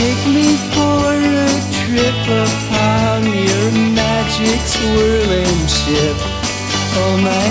Take me for a trip upon your magic swirling ship. Oh, my